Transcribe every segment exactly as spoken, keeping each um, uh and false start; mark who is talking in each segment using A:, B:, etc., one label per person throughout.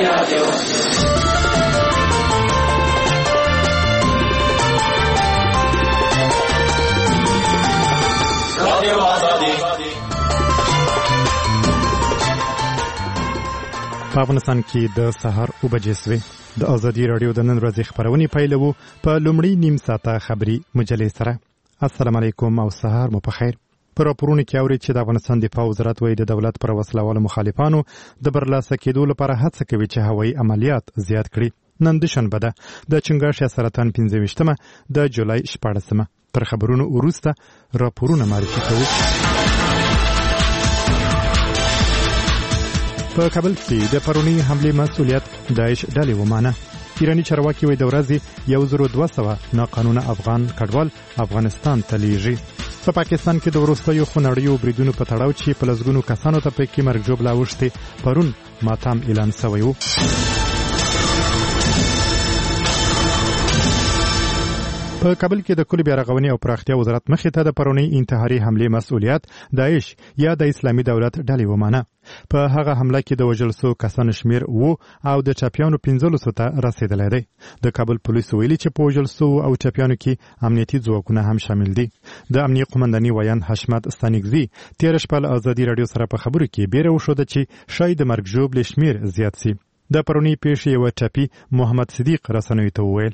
A: رادیو. رادیو آزادی.
B: په افغانستان کې د سهار اوه بجې سوې. د ازادي رادیو د نن ورځې خبرونه پیلوو په لومړي نیم ساعته خبري مجلې سره. السلام علیکم او سهار مو په خیر. پر راپورونو کې اوري چې د افغانستان دفاع وزارت وايي د دولت پر وسلوالو مخالفانو د برلاسه کېدو لپاره هڅه کوي چې هوایي عملیات زیات کړي. نن دوشنبه ده د چنګاښ یا سرطان پنځه ویشتمه د جولای شپاړسمه. تر خبرونو وروسته راپورونه معرفي کوو. په کابل کې د پرونی حمله مسؤلیت داعش ډلې ومانه. ایرانی چارواکي وایي د ورځې یو زر دوه سوه ناقانونه افغان کډوال افغانستان ته لیږي. په پاکستان کې د وروستیو خونړیو بریدونو په تړاو چې په لسګونو کسانو ته پکې مرګ ژوبله اوښتې پرون ماتم اعلان سوی و. په کابل کې د کلي بیارغونې او پراختیا وزارت مخې ته د پرونی انتحاري حملې مسؤلیت داعش یا د اسلامي دولت ډلې ومانه. په هغه حمله کې د وژل شوو کسانو شمیر و او د ټپیانو پنځلسو ته رسېدلی دی. د کابل پولیسو ویلي چې په وژل شوو او ټپیانو کې امنیتي ځواکونه هم شامل دي. د امنیه قومنداني ویان حشمت ستانکزي تېره شپه له ازادي راډیو سره په خبرو کې بیره وښوده چې شاید د مرګ ژوبلې شمیر زیات سي. د پرونی پیښې یوه ټپي محمد صدیق رسنیو ته وویل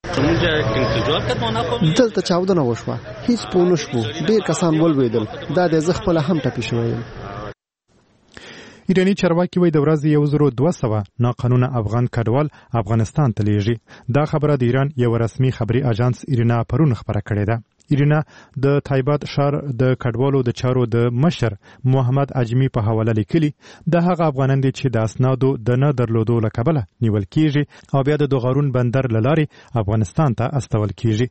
C: دلته چاودنه وشوه، هیڅ پوه نه شوو، ډېر کسان ولوېدل، دا د زه خپله هم ټپي شوی یم.
B: ایرانی چارواکي وایي د ورځې یو زر دوه سوه ناقانونه افغان کډوال افغانستان ته لیږي. دا خبره د ایران یو رسمي خبري اژانس ایرنا پرون خبره کړې ده. ایرنا د تایبات ښار د کډوالو د چارو د مشر محمد اجمی په حواله لیکلي د هغه افغانان دي چې د اسنادو د نه درلودو له کبله نیول کیږي او بیا د دوغارون بندر له لارې افغانستان ته استول کیږي.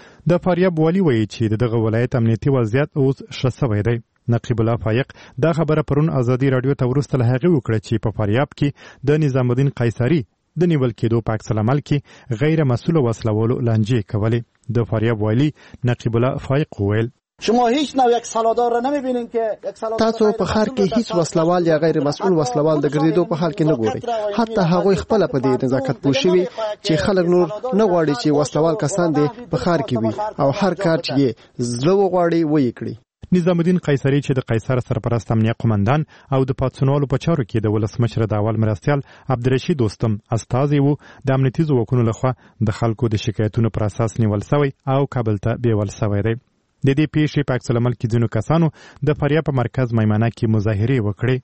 B: د فاریاب والي وایي چې دغه ولایت امنیتي وضعیت اوس ښه سوی دی. نقیب الله فایق دا خبره پرون ازادي راډیو ته وروسته له هغې وکړه چې په فاریاب کې د نظام الدین قیصري د نیول کېدو په عکس العمل کې غیر مسؤله وسلوالو لانجې کولې. د فاریاب والی نقیب الله فایق وویل
D: شما هیچ نوع یک سالادار را نمیبینین که یک سالادار
C: تاسو په ښار کې هیڅ وسلوال یا غیر مسؤل وسلوال د ګرځېدو په حال کې نه ګورئ. حتی هغوی خپله په دې نزاکت پوه شوي چې خلک نور نه غواړي چې وسلوال کسان دې په ښار کې وي او هر کار چې یې زړه وغواړي ویې کړي.
B: نظام الدین قیصري چې د قیصر سرپرست امنیه قومندان او د پاڅونوالو په چارو کې د ولسمشر د اول مرستیال عبدالرشید دوستم استازی وو د امنیتي ځواکونو لخوا د خلکو د شکایتونو پر اساس نیول سوی او کابل ته بیول سوی دی. د دې پیښې په عکس العمل کې ځینو کسانو د فاریاب په مرکز میمنه کې مظاهرې وکړې.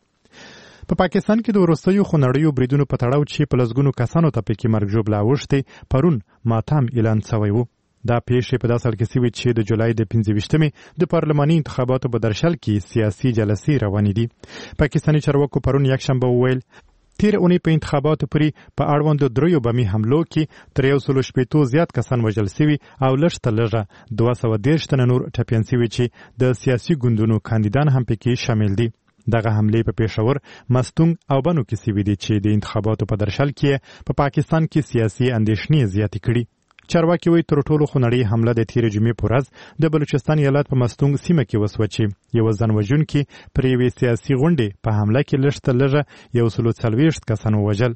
B: په پاکستان کې د وروستیو خونړیو بریدونو په تړاو چې په لسګونو کسانو ته پکې مرګ ژوبله اوښتې پرون ماتم اعلان سوی و. دا پیښې په داسې حال کې سوي چې د جولای د پنځه ویشتمې د پارلماني انتخاباتو په درشل کې سیاسي جلسې روانې دي. پاکستاني چارواکو پرون یکشنبه وویل تېره اونۍ په انتخاباتو پورې په اړوندو دریو بمي حملو کې تر یو سلو شپېتو زیات کسان وژل سوي او لږ تر لږه دوه سوه دېرش تنه نور ټپیان سوي چې د سیاسي ګوندونو کاندیدان هم پکې شامل دي. دغه حملې په پېښور، مستونګ او بنو کې سوي دي چې د انتخاباتو په درشل کې په پاکستان کې سیاسي اندېښنې زیاتې کړي. چارواکي وایي تر ټولو خونړۍ حمله د تېرې جمعې په ورځ د بلوچستان ایالت په مستونګ سیمه کې وسوه چې یوه ځان وژونکي پر یوې سیاسي غونډې په حمله کې لږ تر لږه یو سلو څلوېښت کسان ووژل.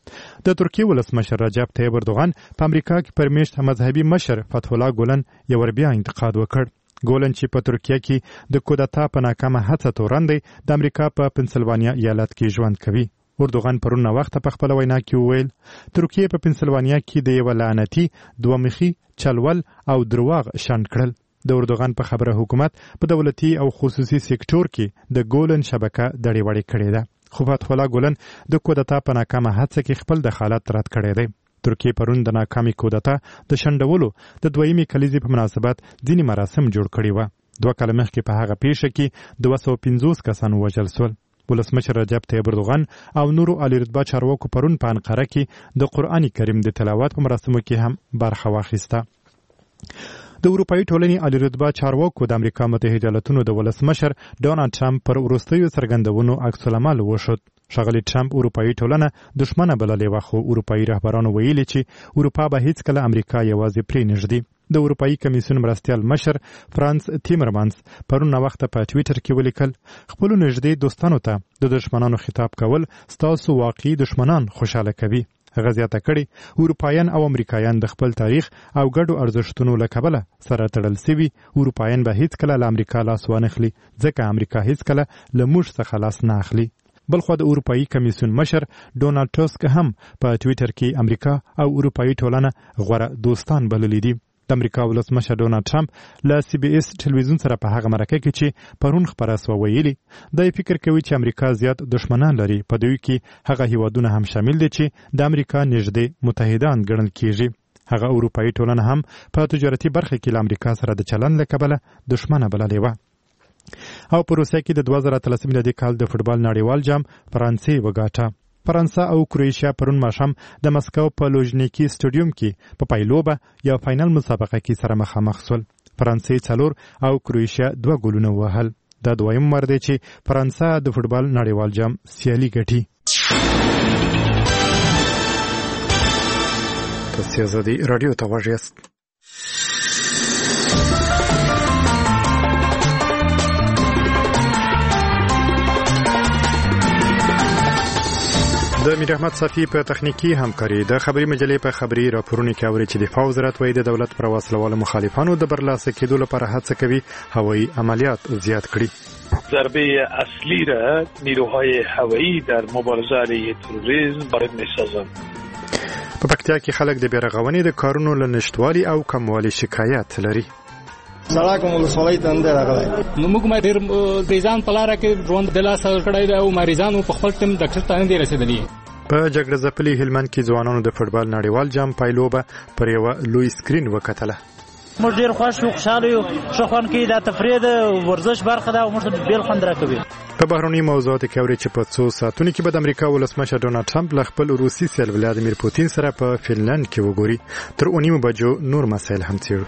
B: د ترکیې ولسمشر رجب طیب اردوغان په امریکا کې پر میشت مذهبي مشر فتح الله ګولن یو ور بیا انتقاد وکړ. ګولن چې په ترکیه کې د کودتا په ناکامه هڅه تورن دی د امریکا په پنسلوانیا ایالت کې ژوند کوي. اردوغان پرون وخت په خپل وینا کې وویل ترکیه په پنسلوانیا کې د یو لعنتي دوه مخي چلول او درواغ شنډ کړل. د اردوغان په خبره حکومت په دولتي او خصوصي سکتور کې د ګولن شبکه دړې وړې کړې ده. خو فتح الله ګولن د کودتا په ناکامه هڅه کې خپل دخالت رد کړی دی. ترکیه پرون د ناکامې کودتا د شنډولو د دویمې کلیزې په مناسبت ځینې مراسم جوړ کړي وه. دوه کاله مخکې په هغه پیښه کې دوه سوه پنځوس کسان ووژل سول. ولسمشر رجب طیب اردوغان او نورو عالی رتبه چارواکو پرون په انقره کې د قرآن کریم د تلاوت په مراسمو کې هم برخه واخیسته. د اروپایي ټولنې عالی رتبه چارواکو د امریکا متحده ایالتونو د ولسمشر ډونالډ ټرمپ پر وروستیو څرګندونو عکس العمل وښود. ښاغلي ټرمپ اروپایي ټولنه دښمنه بللې وه، خو اروپایي رهبرانو ویلي چې اروپا به هیڅکله امریکا یوازې پرېنږدي. د اروپאי کمیسیون مرستیال مشر فرانس تیمرمانس پرون وخت په ټوئیټر کې ولیکل خپل نږدې دوستانو ته د دشمنانو خطاب کول ستاسو واقعي دشمنان خوشاله کوي. هغه زیاته کړې اروپایان او امریکایان د خپل تاریخ او ګډو ارزښتونو له کبله سره تړل سوي. اروپایان به هیڅکله له امریکا لاس وانخلي ځکه امریکا هیڅکله له موږ څخه لاس نه اخلي. بلخو د اروپאי کمیسیون مشر ډونالد ټسک هم په ټوئیټر کې امریکا او اروپאי ټولنه غوره دوستان بللي دي. د امریکا ولسمشر ډونالد ټرمپ له سی بي اس ټلویزیون سره په هغه مرکه کې چې پرون خبره سوه ویلي دی فکر کوي چې امریکا زیات دشمنان لري، په دوی کې هغه هیوادونه هم شامل دي چې د امریکا نږدې متحدان ګڼل کیږي. هغه اروپאי ټولنه هم په تجارتي برخه کې له امریکا سره د چلند له کبله دشمنه بللې وه. او په روسیه کې د دوه زره اتلسم میلادي کال د فوټبال نړیوال جام فرانسې وګاټه. فرانسه او کروئیشیا پرون ماښام د مسکو په لوژنیکي سټاډیوم کې په پایلوبه یا فاینل مسابقه کې سره مخامخ شول. فرانسې څلور او کروئیشیا دوه ګولونه وهل. دا دویم وار دی چې فرانسه د فوټبال نړیوال جام سیالي ګټي. تاسو زدي رادیو ته غوږ یاست. د میر احمد صفی په تخنیکی همکاري د خبري مجلې په خبري راپورونه کې اوري چې دفاع وزارت وايي د دولت پر وسلوالو مخالفانو د برلاسه کېدو لپاره هڅه کوي هوایي عملیات زیات کړي.
A: ضربه اصلی را نیروهای هوایی در مبارزه علیه تروریسم وارد می‌سازند.
B: په پکتیا کې خلک د بیرغونې د کارونو له نشټوالي او کموالي شکایت لري.
E: سړک مول سولای تنده راغلی نو موږ ما ډیر مریضان په لار کې ژوند د لاس کړای دی او مریضانو په خپل ټیم ډاکټر ته نه دی رسیدلی.
B: په جګړه ځپلي هلمند کې ځوانانو د فوټبال نړیوال جام پایلوبه پر یو لوی سکرین وکتله.
F: موږ ډیر خوښ یو خوشاله یو شو خوان کې د تفریح د ورزش برخه ده او موږ بیل خوند راکوي.
B: په بهرني موضوعاتو کې اوري چې په څو ساعتونو کې به د امریکا ولسمشر ډونالد ټرمپ له خپل روسي سیال ولادیمیر پوتین سره په فنلند کې وګوري. تر اونیمو بجو نور مسایل هم څیړو.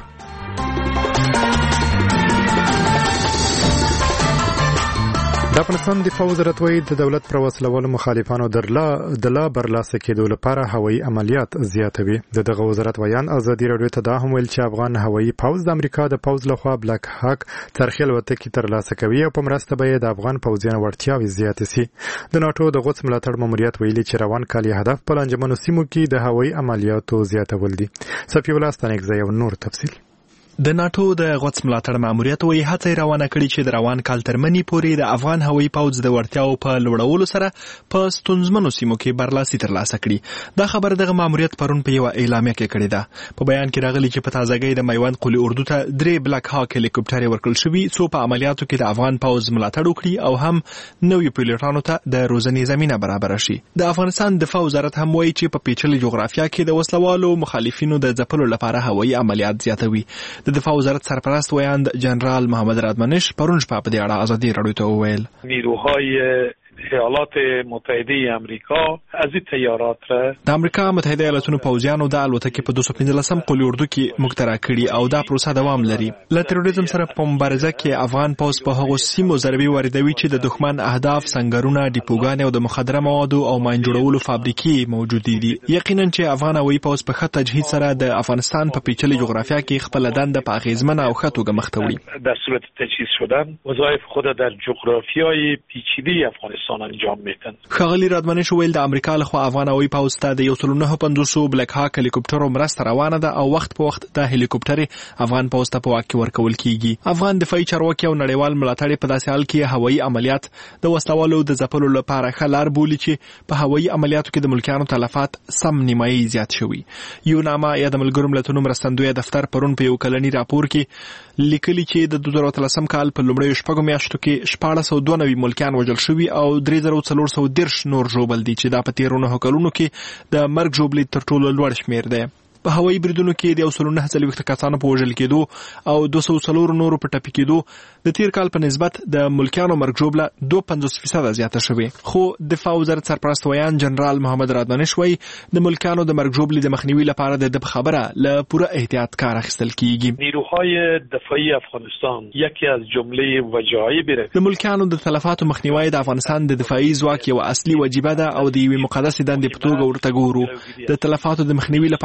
B: د افغانستان دفاع وزارت وايي د دولت پر وسلوالو مخالفانو درلا د لا برلاسه کېدو لپاره هوایي عملیات زیاتوي. د دغه وزارت ویان ازادي راډیو ته دا هم ویل چې افغان هوایي پوځ د امریکا د پوځ لخوا بلاک هاک ترخیل وتکي ترلاسه کوي او په مرسته به د افغان پوځیانو وړتیاوې زیاتې سي. د ناتو د غوڅ ملاتړ ماموریت ویلي چې روان کال هدف په لنجمنو سیمو کې د هوایي عملیاتو زیاتول دي. صفي الله ستانکزی یو نور تفصیل.
G: د ناتو د غوڅ ملاتړ ماموریت وایي هڅه روانه کړې چې د روان کال تر مني پورې د افغان هوایي پوځ د وړتیاو په لوړولو سره په ستونزمنو سیمو کې برلاسي ترلاسه کړي. دا خبر دغه ماموریت پرون په یو اعلامیه کې کړې ده. په بیان کې راغلي چې په تازهګۍ د میوند قلي اردو ته درې بلاک هاک هلیکوپټر ورکړل شوي څو په عملیاتو کې د افغان پوځ ملاتړ وکړي او هم نویو پیلوټانو ته د روزنې زمینه برابر شي. د افغانستان دفاع وزارت هم وایي چې په پیچلې جغرافیا کې د وسلوالو مخالفینو د ځپلو لپاره هوایي عملیات زیاتوي. د دفاع وزارت سرپرست ویاند جنرال محمد رادمنش پرون شپه په دې اړه ازادي راډیو ته وویل
A: نیروهای ایالات متحده امریکا از این تیارات را
G: د امریکا متحده ایالاتونو پوځیانو د الوتکې په دوه سوه پنځلسم قلي اردو کې مخترع کړي او دا پروسه دوام لري. له تروریزم سره په مبارزه کې افغان پوځ په هغو سیمو ضربې واردوي چې د دښمن اهداف سنگرونه ډیپوګانې او د مخدره موادو او ماین جوړولو فابریکې موجودې دي. یقینا چې افغان هوایي پوځ په ښه تجهیز سره د افغانستان په پیچلې جغرافیا کې خپل دنده په اغیزمنه او ښه توګه مخ ته وړي.
A: در صورت تجهیز شدن وظایف خود در جغرافیای پیچیده افغانستان انجام میدن.
G: ښاغلي رادمنش ویل د امریکا لخوا افغان هوایي پوځ ته د یو سل نهه پنځوس بلاک هاک هلیکوپټرو مرسته روانه ده او وخت په وخت د هلیکوپټر افغان پوځ ته په واک کې ورکول کیږي. افغان دفاعي چارواکي او نړیوال ملاتړ په داسې حال کې هوایي عملیات د وسلوالو د ځپلو لپاره ښه لار بولي چې په هوایي عملیاتو کې د ملکیانو تلفات سم نیمایي زیات شوي. یوناما یا د ملګرو ملتونو مرستندوی دفتر پرون په یو کلني راپور کې لیکلي چې د دوه زره اتلسم کال په لومړیو شپږو میاشتو کې شپاړس سوه دوه نوي ملکیان وژل شوي او درې زره څلور سوه دېرش نور ژوبل دي چې دا په تېرو نهو کلونو کې د مرګ ژوبلې تر ټولو لوړ شمېر دی. په هوایي بریدونو کې د یو سل نهه څلوېښت کسانو په وژل کېدو او دوه سوه څلور نورو په ټپي کېدو د تېر کال په نسبت د ملکیانو مرګ ژوبله دوه پنځوس فیصده زیاته شوې. خو دفاع وزارت سرپرست ویان جنرال محمد رادمنش وایي د ملکیانو د مرګ ژوبلې د مخنیوي لپاره د ده په خبره له پوره احتیاط کار اخیستل کېږي.
A: نیروهای دفاعی افغانستان یکی از جمله وجایب
G: د ملکیانو د تلفاتو مخنیوی د افغانستان د دفاعي ځواک یو اصلي وجیبه ده او د یوې مقدسې دندې په توګه ورته ګورو. د تلفاتو د مخنیوي لپاره تر ټولو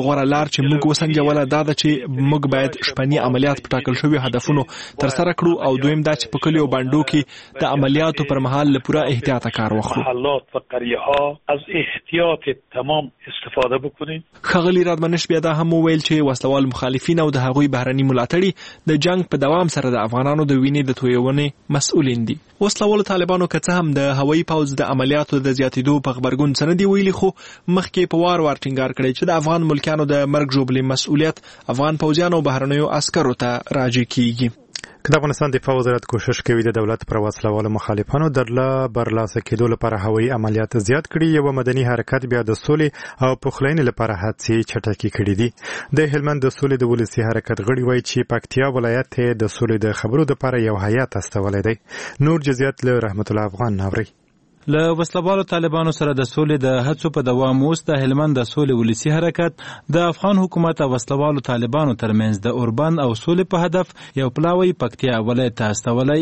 G: ټولو غوره لار چې موږ وسنجوله دا ده چې موږ باید شپني عملیات په ټاکل شوي هدفونو ترسره کړو او دویم دا چې په کلیو بانډو کې د عملیاتو پر مهال له پوره احتیاط کار واخلو.
A: محلات و قریه ها از احتیاط تمام استفاده بکنید.
G: ښاغلي رادمنش بیا دا هم وویل چې وسلوال مخالفین او د هغوی بهرني ملاتړي د جنگ په دوام سره د افغانانو د وینې د تویونې مسؤلین دي. وسلوال طالبانو که څه هم د هوایي پوځ د عملیاتو د زیاتېدو په غبرګون څه نه دي ویلي خو مخکې په وار وار ټینګار کړی چې د افغان ملکیانو د مرګ ژوبلې مسؤلیت افغان پوځیانو او بهرنیو عسکرو ته راجع کیږي.
B: که د افغانستان دفاع وزارت کوشش کوي د دولت پر وسلوالو مخالفانو درله برلاسه کېدو لپاره هوایي عملیات زیات کړي، یو مدني حرکت بیا د سولې او پخلاینې لپاره هڅې چټکې کړي دي. د هلمند د سولې د ولسي حرکت غړي وایي چې پکتیا ولایت د سولې د خبرو لپاره یو هیات استولی دی. نور جزئیات له رحمت الله افغان ناوري.
H: له وسلوالو طالبانو سره د سولې د هڅو په دوام اوس د هلمند د سولې ولسي حرکت د افغان حکومت او وسلوالو طالبانو ترمنځ د اوربند او سولې په هدف یو پلاوی پکتیا ولایت ته استولی.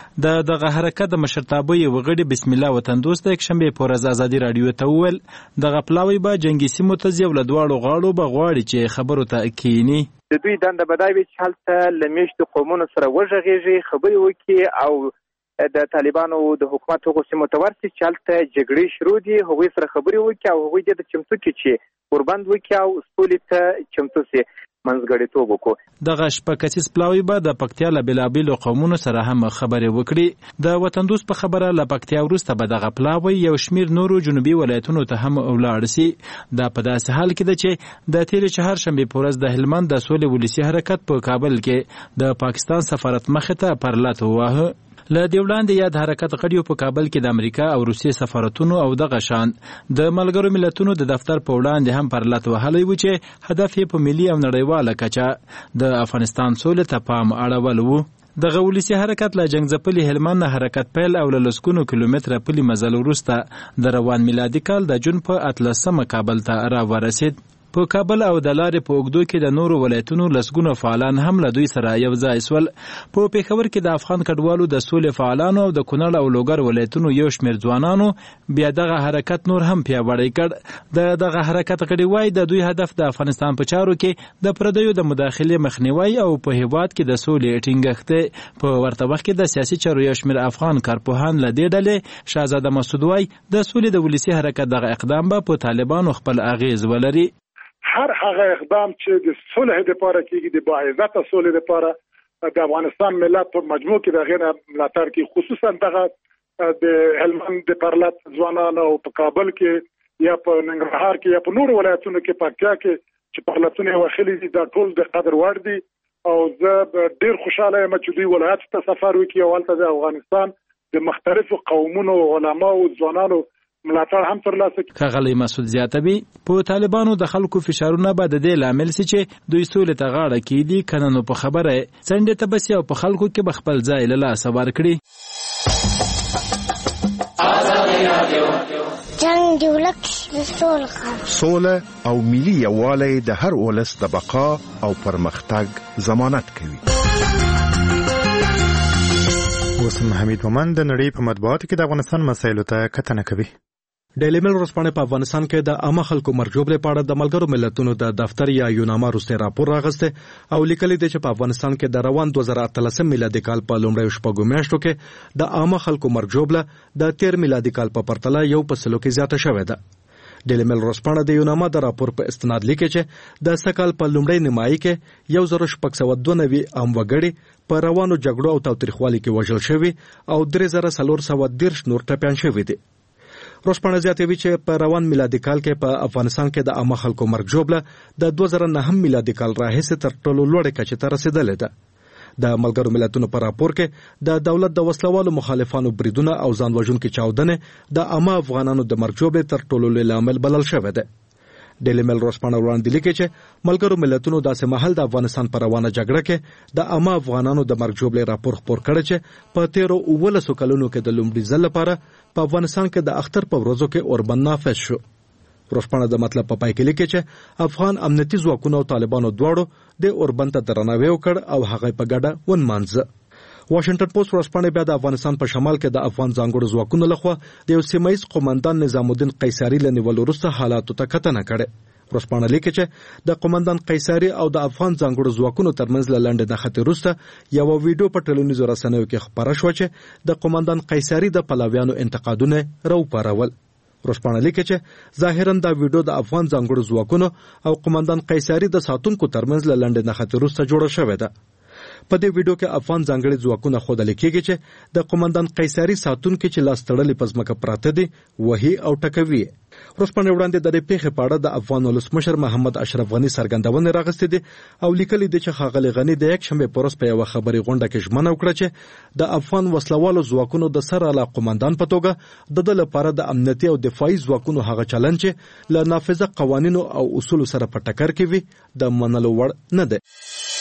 H: د دغه حرکت د مشرتابه یو غړي بسم الله وطن دوست د یکشنبه په ورځ ازادي رادیو ته وویل دغه پلاوی به جنگي سیمو ته ځي او له دواړو غاړو به غواړي چې خبرو ته کینی.
I: د دوی دنده به دا وي چې هلته له میشتو قومونو سره وغږېږي، خبرې وکړي او د طالبانو د حکومت هغو سیمو ته ورسي چې هلته جګړې شروع دي، هغوی سره خبرې وکړي او هغوی دې ته چمتو کړي چې اوربند وکړي او سولې ته چمتو سي منځګړیتوب وکړو.
H: دغه شپه کسیز پلاوی به د پکتیا له بېلابېلو قومونو سره هم خبرې وکړي. د وطن دوست په خبره له پکتیا وروسته به دغه پلاوی یو شمېر نورو جنوبي ولایتونو ته هم ولاړ سي. دا په داسې حال کې ده چې د تېرې چهارشنبې په ورځ د هلمند د سولې ولسي حرکت په کابل کې د پاکستان سفارت مخې ته پرلت وواهه. له دې وړاندې یاد حرکت غړیو په کابل کې د امریکا او روسیې سفارتونو او دغه شان د ملګرو ملتونو د دفتر په وړاندې هم پرلت وهلی و چې هدف یې په ملي او نړیواله کچه د افغانستان سولې ته پام اړول و. دغه ولسي حرکت له جنګ ځپلي هلمند حرکت پیل او له لسګونو کیلومتره پلي مزل وروسته د روان میلادي کال د جون په اتلسمه کابل ته راورسېد. په کابل او د لارې په اوږدو کې د نورو ولایتونو لسګونه فعالان هم له دوی سره یو ځای سول. په پېښور کې د افغان کډوالو د سولې فعالانو او د کونړ او لوګر ولایتونو یو شمېر ځوانانو بیا دغه حرکت نور هم پیاوړی کړ. د دغه حرکت غړي وایي د دوی هدف د افغانستان په چارو کې د پردیو د مداخلې مخنیوی او په هېواد کې د سولې ټینګښت دی. په ورته وخت کې د سیاسي چارو یو شمېر افغان کارپوهان له دې ډلې شهزاده مسعود وایي د سولې د ولسي حرکت دغه اقدام به په طالبانو خپل اغیز ولري.
J: هر هغه اقدام چې د صلح لپاره کیږي د باعزت صلح لپاره د افغانستان ملت په مجموع کې د غیر ملاتړ کې خصوصا دغه د هلمند د پرلت ځوانانو په کابل کې یا په ننګرهار کې یا په نورو ولایتونو کې پکتیا کې چې پرلتونه وخلي دي دا ټول د قدر وړ دي او زه ډیر خوشاله یم چې دوی ولایت ته سفر وکړي او هلته د افغانستان د مختلفو قومونو علماو او ځوانانو ملاتړ هم ترلاسه کړي.
H: ښاغلی مسعود زیاتوي په طالبانو د خلکو فشارونه به د دې لامل سي چې دوی سولې ته غاړه کیدي کنه نو په خبره څنډې ته بس او په خلکو کې به خپل ځای له لاسه ورکړي.
K: جنگ دی ولک سوله او ملي یووالی د هر ولس د بقا او پرمختګ ضمانت کوي.
B: وسم حمید مومند د نړۍ په مطبوعاتو کې د افغانستان مسایلو ته کتنه کوي.
G: ډیلی میل ورځپاڼه په افغانستان کې د عامه خلکو مرګ ژوبلې په اړه د ملګرو ملتونو د دفتر یا یوناما وروستی راپور راغسته او لیکلي دی چې په افغانستان کې د روان دوه زره اتلسم میلادي کال په لومړیو شپږو میاشتو کې د عامه خلکو مرګ ژوبله د تیر میلادي کال په پرتله یو په سلو کې زیاته شوې ده. ډیلی میل ورځپاڼه د یوناما د راپور په استناد لیکي چې د سکهال په لومړۍ نیمایي کې یو زره شپږ سوه دوه نوي عام وګړي په روانو جګړو او تاوتریخوالي کې وژل شوي او درې زره څلور سوه دېرش نور ټپیان شوي دي. ورځپاڼه زیاتوي چې په روان میلادي کال کې په افغانستان کې د عامه خلکو مرګ ژوبله د دوه زره نهم میلادي کال راهیسې تر ټولو لوړې کچې ته رسېدلې ده. د ملګرو ملتونو په راپور کې د دولت د وسلوالو مخالفانو بریدونه او ځان وژونکي چاودنې د عامه افغانانو د مرګ ژوبلې تر ټولو لوی لامل بلل شوی دی. ډیلی میل ورځپاڼه وړاندې لیکي چې ملګرو ملتونو داسې مهال د افغانستان په روانه جګړه کې د عامه افغانانو د مرګ ژوبلې راپور خپور کړی چې په تیرو اوولسو کلونو کې د لومړي ځل لپاره په افغانستان کې د اختر په ورځو کې اوربند نافذ شو. ورځپاڼه د مطلب په پای کې لیکي چې افغان امنیتي ځواکونو او طالبانو دواړو د اوربند ته درناوی وکړ او هغه په ګډه ونمانځه. واشنگټن پوسټ ورځپاڼه بیا د افغانستان په شمال کې د افغان ځانګړو ځواکونو لخوا د یو سیمه ایز قومندان نظام الدین قیصري له نیولو وروسته حالاتو ته کتنه کړې.
L: ورسپانه لیکي چې د قومندان قیصري او د افغان ځانګړو ځواکونو ترمنځ لاندې د خطر وروسته یو ویډیو په ټولنیزو رسنیو کې خبره شو چې د قومندان قیصري د پلاویانو انتقادونه راوپارول. ورسپانه لیکي چې ظاهرا دا ویډیو د افغان ځانګړو ځواکونو او قومندان قیصري د ساتونکو ترمنځ لاندې د خطر وروسته جوړه شوې ده. په دې ویډیو کې افغان ځانګړي ځواکونه ښودل کېږي چې د قومندان قیصري ساتونکو چې لاس تړلي په ځمکه پراته دي وهي او ټکوي. ورسپانه وړاندې د دې پیښې په اړه د افغان ولسمشر محمد اشرف غني څرګندونه راغستې دي او لیکلي دي چې ښاغلي غني د یک شنبه په ورځ په یوه خبري غونډه کې ژمنه وکړه چې د افغان وسلوالو ځواکونو د سر اعلی قومندان په توګه د د لپاره د امنیتي او دفاعي ځواکونو هغه چلند چې له نافذه قوانینو او اصولو سره په ټکر کې وي د منلو وړ نه دی.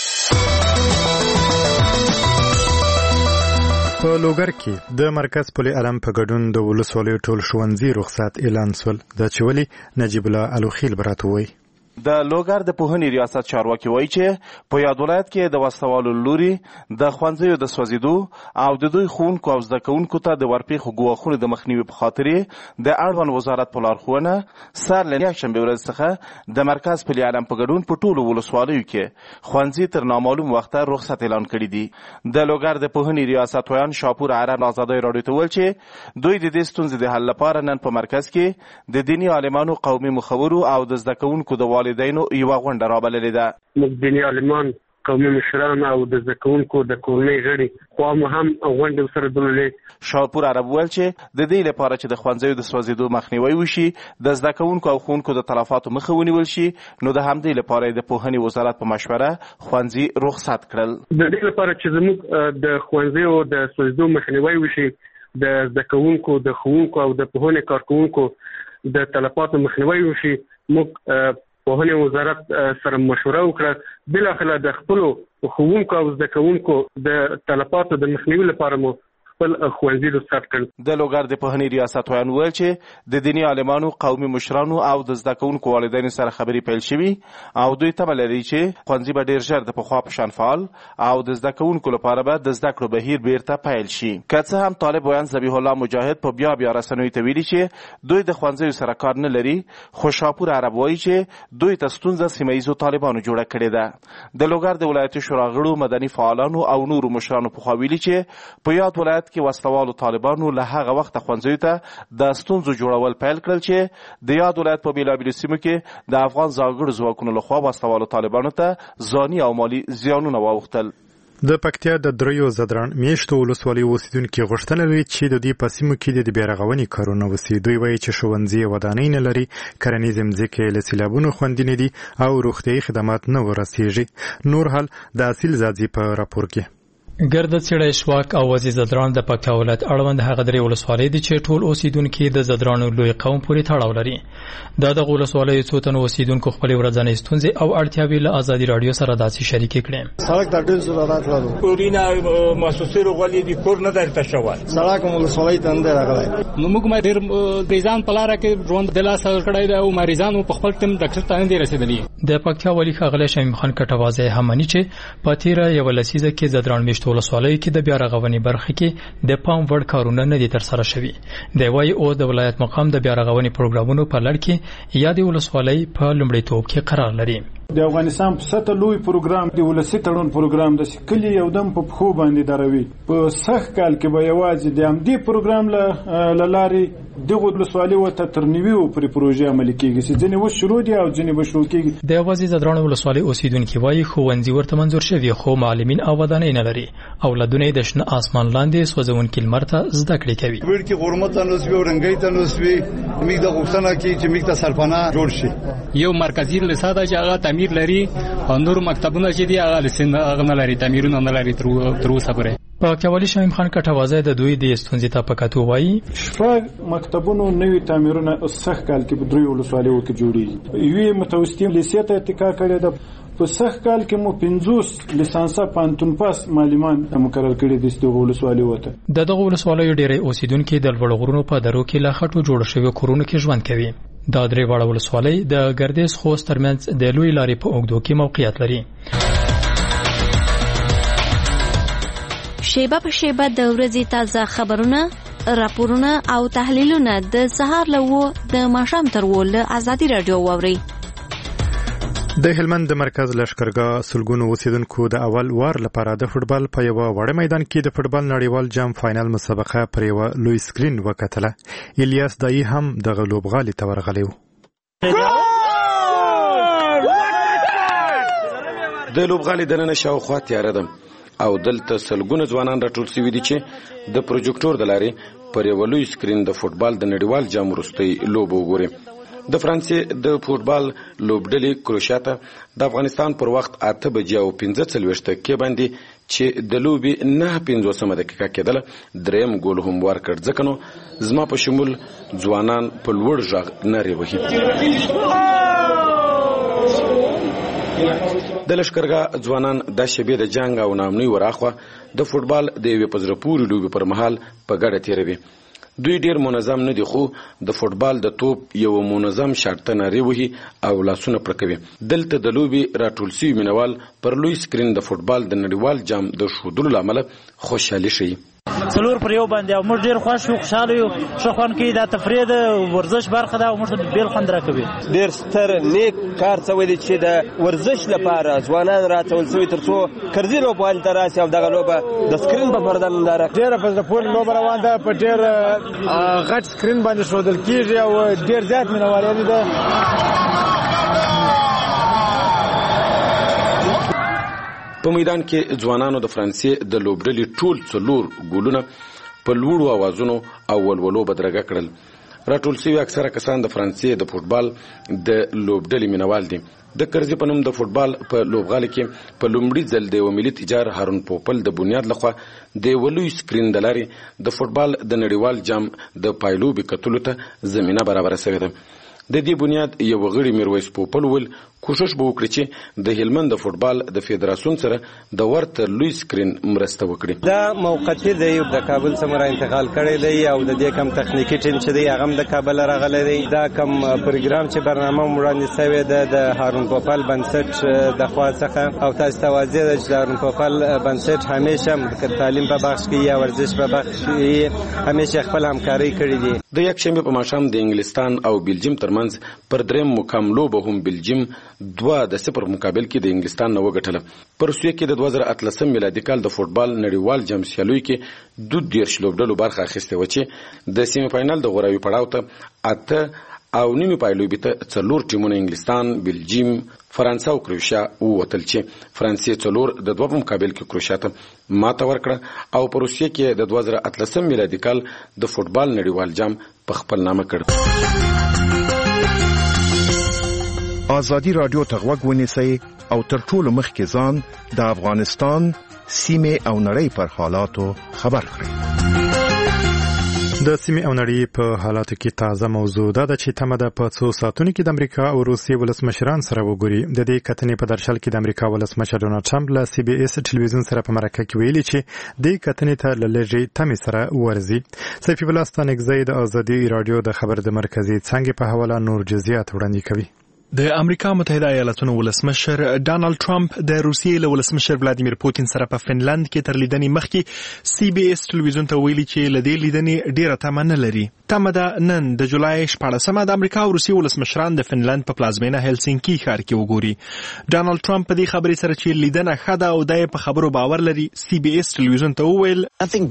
B: په لوګر کې د مرکز پل علم په ګډون د ولسوالیو ټول ښوونځي رخصت اعلان شول. دا چې ولې نجیب الله الوخیل براته وایي.
M: د لوګر د پوهنې ریاست چارواکي وایي چې په یاد ولایت کې د وسلوالو لوري د ښوونځیو د سوځېدو او د دوی ښوونکو او زده کوونکو ته د ورپېښو ګواښونو د مخنیوي په خاطر د اړوند وزارت په لارښوونه سر له یکشنبې ورځې څخه د مرکز پل علم په ګډون په ټولو ولسوالیو کې ښوونځي تر نامعلوم وخته رخصت اعلان کړي دي. د لوګر د پوهنې ریاست ویان شاپور عرب آزادۍ راډیو ته وویل چې دوی د دې ستونزې د حل لپاره نن په مرکز کې د دیني عالمانو، قومي مخورو او د زده کوونکو د والدینو یوه غونډه رابللې ده.
N: موږ دیني عالمان، قومي مشران او د زده کوونکو د کورنۍ غړي خوا مو هم غونډې ورسره درلودې.
M: شاپور عرب وویل چې د دې لپاره چې د ښوونځیو د سوځېدو مخنیوی وشي، د زده کوونکو او ښوونکو د تلفاتو مخه ونیول شي، نو د همدې لپاره د پوهنې وزارت په مشوره ښوونځي رخصت کړل.
N: د دې لپاره چې زموږ د ښوونځیو د سوځېدو مخنیوی وشي، د زده کوونکو، د ښوونکو او د پوهنې کارکوونکو د تلفاتو مخنیوی وشي، موږ پوهنې وزارت سره مشوره وکړه. بالاخره د خپلو ښوونکو او زده کوونکو د تلفاتو د مخنیوي لپاره مو خپل ښوونځي رخصت کړل.
M: د لوګر د پوهنې ریاست ویان وویل چې د دیني عالمانو، قومي مشرانو او د زده کوونکو والدینو سره خبرې پیل شوي او دوی تمه لري چې ښوونځي به ډېر ژر د پخوا په شان فعال او د زده کوونکو لپاره به د زده کړو بهیر بیرته پیل شي. که څه هم طالب ویان ذبیح الله مجاهد په بیا بیا رسنیو ته ویلي چې دوی د ښوونځیو سره کار نه لري، خو شاپور عرب وایي چې دوی ته ستونزه سیمه ییزو طالبانو جوړه کړې ده. د لوګر د ولایتي شورا غړو، مدني فعالانو او نورو مشرانو پخوا ویلي چې په یاد ولایت کې وسلوالو طالبانو له هغه وخته ښوونځیو ته د ستونزو جوړول پیل کړل چې د یاد ولایت په بېلابېلو سیمو کې د افغان ځانګړو ځواکونو لخوا وسلوالو طالبانو ته ځاني او مالي زیانونه واوښتل.
B: د پکتیا د دریو زدران میشتو ولسوالۍ اوسیدونکي غوښتنه لري چې د دې په سیمو کې د بیارغونې کارونه وسي. دوی وایي چې ښوونځي ودانۍ نه لري، کرنیزې مځکې له سیلابونو خوندي نه دي او روغتیایي خدمات نه ورسیږي. نور حال د اصیل زادزي په راپور کې.
O: ګرد څېړی شواک او وزیر زدران د پکتیا ولایت اړوند هغه درې ولسوالۍ دي چې ټول اوسیدونکي د زدرانو لوی قوم پورې تړاو لري. دا د ولسوالیو څو تنو اوسیدونکو خپلې ورځنۍ ستونزې او اړتیاوې له ازادي راډیو سره داسې شریکې کړې.
P: سړک ته ډېر ضرورت لرو. کورونه مؤسسې راغلي دي، کور نه درته شوی. سړک مو ولسوالۍ ته نه راغلی.
E: نو موږ ما ډېر مریضان په لاره کې ژوند د لاسه کړی دی او مریضان په خپل ټیم ډاکټر ته نه دي رسېدلي.
O: د پکتیا والي ښاغلی شمیم خان کټوازی هم مني چې په تېره یوه لسیزه کې زدران میشتو ولسوالیو کې د بیا رغونې برخه کې د پام وړ کارونه نه دي ترسره شوي. دی وايي اوس د ولایت مقام د بیا رغونې پروګرامونو په لړ کې یادې ولسوالۍ په لومړیتوب کې قرار لري.
Q: د افغانستان په سطح لوی پروګرام دی ولسی تړون پروګرام د کلی یو دم په خو باندې دروي. په سخت کال کې به یوازې د امدی پروګرام له لارې دغه ولسوالۍ وته ترنیوي او پر پروژې عملي کیږي چې ځنې و شروع دي او ځنې به شروع کیږي.
O: د یوازې زدران ولسوالۍ اوسیدونکي وایي ښوونځي ورته منظور شوي خو معلمین او ودانۍ نه لري او لدونې د شنه اسمان لاندې سوځونکي لمر ته زده کړې کوي.
P: ور کې غرمت تنوسوي او رنګي تنوسوي موږ د غوښتنه کې چې موږ ته سرپناه جوړ شي.
E: یو مرکزی لساده چې هغه تعمیر لري او نور مکتبونه چې دی هغه لسن هغه نه لري، تعمیرونه نه لري. تر اوسه پورې
O: پکتیا والي شمیم خان کټوازی د دوی د ستونزې ته په کتو وایي
Q: شپږ مکتبونو نوي تعمیرونه سخت کال کې په درې ولسوالیو کې جوړیږي. یوې متوسطي لیسې ته اتکا کړې ده. په سخت کال کې مو پنځوس لیسانسه پانتون پاس معلمان مقرر کړي دي د ولسوالیو ته.
O: د دغه ولسوالیو ډېری اوسیدونکي د لوړ غرونو په درو کې لا خټو جوړ شوي کورونو کې ژوند کوي. دا درې واړه ولسوالۍ د ګردیز خوست ترمنځ د لوی لارې په اوږدو کې موقعیت لري.
R: شیبه په شیبه د ورځې تازه خبرونه، راپورونه او تحلیلونه د سهار له وو د ماښام تر وو له ازادي راډیو واورئ.
B: د هلمند د مرکز لشکرګاه سلګونو اوسیدونکو د اول وار لپاره د فوټبال په یو وړ میدان کې د فوټبال نړیوال جام فائنل مسابقه پر یو لوی سکرین وکتله. الیاس دای هم د لوبغالي ته ورغلی و.
S: د لوبغالي دننه شاوخوا تیاره ده او دلته سلګونه ځوانان راټول شوي دي چې د پروجیکټور د لارې پر یو لوی سکرین د فوټبال د نړیوال جام وروستۍ لوبه وګوري. د فرانسې د فوټبال لوبډلې کروشیا ته د افغانستان پر وخت اته بجې او پنځه څلوېښت دقیقې باندې چې د لوبې نهه پنځوسمه دقیقه کېدله دریم ګول هم ورکړ، ځکه نو زما په شمول ځوانان په لوړ غږ نارې وهي. د لشکرګاه ځوانان د شبې د جنګ او نامنۍ وراخوا د فوټبال د یوې په زړه پورې لوبې پر مهال په ګډه تېروي. دوی ډیر منظم نه دي، خو د فوټبال د توپ یو منظم شاټ ناری وهي او لاسونه پرکوي. دلته د لوبې راټول شوي مینوال پر لوی سکرین د فوټبال د نړیوال جام د ښودلو له امله خوشحالي ښیي.
F: څلور پر یو باندې او موږ ډیر خوښ یو، خوشحاله یو. ښه خوند کوي، دا تفریح د ورزش برخه ده او موږ ته بیل خوند راکوي.
T: ډیر ستر نیک کار څه دی چې د ورزش لپاره ځوانان راټول شوي تر څو کرزي لوبغالي ته راشي او دغه لوبه د سکرین په پرده ننداره
Q: ډېره په زړه پورې لوبه روانه ده، په ډېر غټ سکرین باندې ښودل کېږي او ډېر زیات مینوال ده.
S: په میدان کې ځوانانو د فرانسې د لوبډلې ټول څلور ګولونه په لوړو اوازونو او ولولو بدرګه کړل. راټول شوي اکثره کسان د فرانسې د فوټبال د لوبډلې مینوال دي. د کرزي په نوم د فوټبال په لوبغالي کې په لومړي ځل د یو ملي تجار هارون پوپل د بنیاد لخوا د یو لوی سکرین د لارې د فوټبال د نړیوال جام د پایلوبې کتلو ته زمینه برابره شوې ده. د دې بنیاد یو غړي میرویس پوپل ول کوشش به وکړي چې د هلمند د فوټبال د فدراسیون سره د ورته لوی سکرین مرسته وکړي.
T: دا موقتی دی، د کابل څخه انتقال کړی دی او د دې کم تخنیکی ټیم چې دی هغه د کابل راغلی دی. دا کم پروګرام چې برنامه وړاندې شوی ده د هارون پوپل بنسټ د خوا څخه او تاسو ته واضح ده چې د هارون پوپل بنسټ همیشه د تعلیم په بخش کې یا ورزش په بخش کې همیشه خپل همکاري کړې دي.
S: د یک شنبه په ماښام د انګلستان او بلجیم ترمنځ پر دریم مقام لوبه هم بلجیم دوه د صفر مقابل کې د انګلستان نه وګټله. په روسیې کې د دوه زره اتلسم میلادي کال د فوټبال نړیوال جام سیالیو کې دوه دیرش لوبډلو برخه اخیستې وه چې د سیمه فاینل د غوراوي پړاو ته اته او نیمې پایلوبې ته څلور ټیمونه انګلستان، بلجیم، فرانسه او کروشیا ووتل چې فرانسې څلور د دوه مقابل کې کروشیا ته ماته ورکړه او په روسیې کې د دوه زره اتلسم میلادي کال د فوټبال نړیوال جام په خپل نامه کړ.
K: آزادی رادیو ته غوږ ونیسئ او تر ټولو مخکې ځان د افغانستان سیمې او نړۍ پر حالاتو خبر کړئ.
B: د سیمې او نړۍ په حالاتو کې تازه موضوع ده چې تمه ده په څو ساعتونو کې د امریکا او روسیې ولسمشران سره وګوري. د دې کتنې په درشل کې د امریکا ولسمشر ډونالد ټرمپ له سی بي اس ټلویزیون سره په مرکه کې ویلي چې د کتنې ته له لږې تمې سره ورزي. سیفی الله ستانکزی د آزادي رادیو د خبر د مرکزی څنګه په حواله نور جزئیات وړاندې کوي.
G: د امریکا متحده ایالاتونو ولسمشر ډانلډ ټرمپ د روسیې له ولسمشر ولادیمیر پوتین سره په فنلند کې تر لیدنې مخکې سی بي اس ټلویزیون ته ویلي چې له دې لیدنې ډیره تمه نه لري. تمه ده نن د جولای شپاړسمه د امریکا او روسیې ولسمشران د فنلند په پلازمینه هلسینکي ښار کې وګوري. ډانلډ ټرمپ په دې خبرې سره چې لیدنه ښه ده او د په خبرو باور لري سی بي اس ټلویزیون ته وویل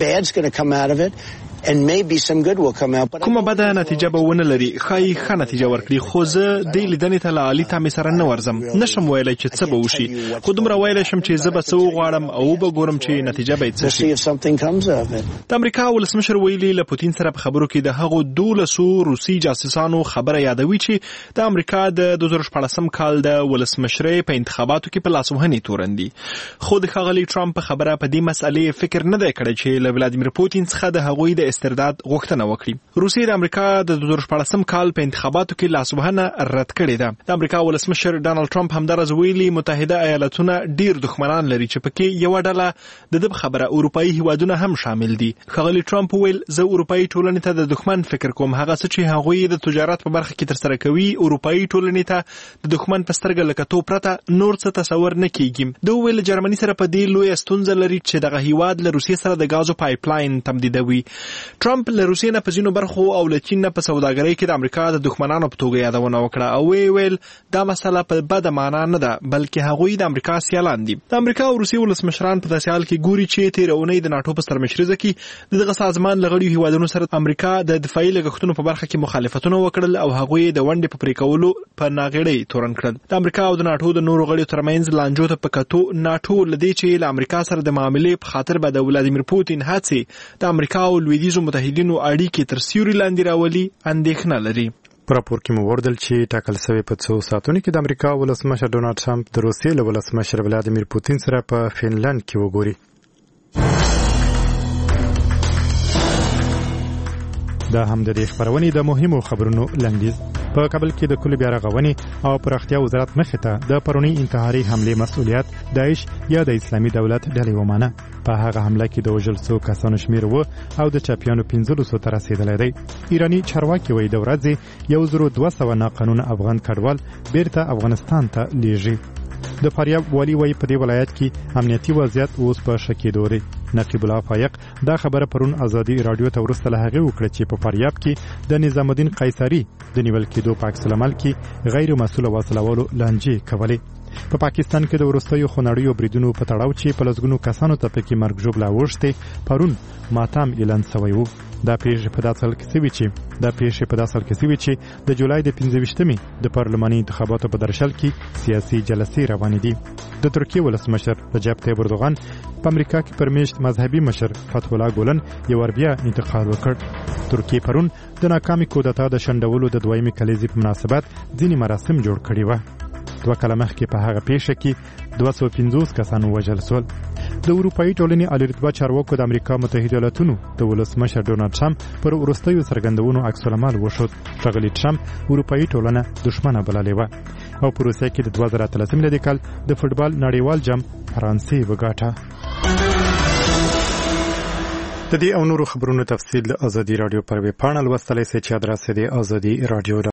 G: کومه بده نتیجه به ونه لري، ښایي ښه نتیجه ورکړي، خو زه دې لیدنې ته له عالي تمې سره نه ورځم. نشم ویلی چې څه به وشي، خو دومره ویلی شم چې زه به څه وغواړم او به ګورم چې نتیجه به یې څه شي. د امریکا ولسمشر ویلي له پوتین سره په خبرو کې د هغو دولسو روسي جاسوسانو خبره یادوي چې د امریکا د دوه زره شپاړسم کال د ولسمشرۍ په انتخاباتو کې په لاسوهنې تورن دي. خو د ښاغلي ټرمپ په خبره په دې مسئلې فکر نه دی کړی چې له ولادیمیر پوتین څخه د هغوی د استرداد غوښتنه وکړي. روسیې د امریکا د دوه زره شپاړسم کال په انتخاباتو کې لاسوهنه رد کړې ده. د امریکا ولسمشر ډانلډ ټرمپ همدارز ویلي متحده ایالاتونه ډیر دښمنان لري چې پکې یو ډله د دې خبره اروپایي هیوادونه هم شامل دي. ښاغلي ټرمپ ویل زه اروپایي ټولنې ته د دښمن فکر کوم، هغه څه چې هغوی د تجارت په برخه کې ترسره کوي اروپایي ټولنې ته د دښمن په سترګه لکه تو پرته نور څه تصور نه کیږي. دوی ویل جرمني سره په دې لوی ستونزه لري چې دغه هیواد له روسیې سره د غازو پایپ لاین تمدیدوي. ټرمپ له روسیې نه په ځینو برخو او له چین نه په سوداګرۍ کې د امریکا د دښمنانو په توګه یادونه وکړه او وی ویل دا مسله په بده معنا نه ده بلکې هغوی د امریکا سیالان دي. د امریکا او روسیې ولسمشران په داسې حال کې ګوري چې تېره اونۍ د ناټو په سترمشرزه کې د دغه سازمان له غړیو هیوادونو سره امریکا د دفاعي لګښتونو په برخه کې مخالفتونه وکړل او هغوی د ونډې په پرې کولو په ناغېړۍ تورن کړل. د امریکا او د ناټو د نورو غړیو ترمنځ لانجو ته په کتو ناټو له دې چې له امریکا سره د معاملې په خاطر به د ولادیمیر پوتین هڅې د امریکا او لویدیځو متحدینو اړیکې تر سیوري لاندې راولي اندېښنه لري.
B: په راپور کې مو وردل چې ټاکل شوی په څو ساعتونو کې د امریکا ولسمشر ډونالد ټرمپ د روسیې له ولسمشر ولادیمیر پوتین سره په فنلند کې وګوري. دا هم د دې خبرونې د مهمو خبرونو لنډیز. په کابل کې د کلي بیا رغونې او پراختیا وزارت مخې ته د پرونی انتحاري حملې مسؤلیت داعش یا د اسلامي دولت ډلې ومانه. په هغه حمله کې د وژل شوو کسانو شمېر و او د چاپیانو پنځلسو ته رسېدلی دی. ایراني چارواکي وایي د ورځې یو زرو دوه سوه ناقانونه افغان کډوال بیرته افغانستان ته لیږي. د فاریاب والي وایي په دې ولایت کې امنیتي وضعیت اوس په ښه کېدو دی. نقیب الله فایق دا خبره پرون ازادي رادیو ته وروسته له هغې وکړه چې په فاریاب کې د نظام الدین قیصري د نیول کېدو په عکس العمل کې غیر مسؤله وسلوالو لانجې کولې. په پا پاکستان کې د وروستیو خونړیو بریدونو په تړاو چې په لسګونو کسانو ته پکې مرګ ژوبله اوښتې پرون ماتم اعلان سوی و. دا پیښې په داسې حال کې سوي چې دا پیښې په داسې حال کې سوي چې د جولای د پنځه ویشتمې د پارلماني انتخاباتو په درشل کې سیاسي جلسې روانې دي. د ترکیې ولسمشر رجب طیب اردوغان په امریکا کې پر میشت مذهبي مشر فتح الله ګولن یو ور بیا انتقال وکړ. ترکیې پرون د ناکامې کودتا د شنډولو د دویمې کلیزې په مناسبت ځینې مراسم جوړ کړي وه. دوه کاله مخکې په هغه پیښه کې دوه سوه پنځوس کسان ووژل شول. د اروپایي ټولنې عالی رتبه چارواکو د امریکا متحده ایالاتونو د ولسمشر ډونالد ټرمپ پر وروستیو څرګندونو عکس العمل وښود. ښاغلي ټرمپ اروپایي ټولنه دښمنه بللې وه او په روسیه کې د دوه زره اتلسم میلادي کال د فوټبال نړیوال جام فرانسې وګاټه. د دې او نورو خبرونو تفصیل د ازادي رادیو پر ویب پاڼه لوستلی شئ چې ادرس یې د ازادي رادیو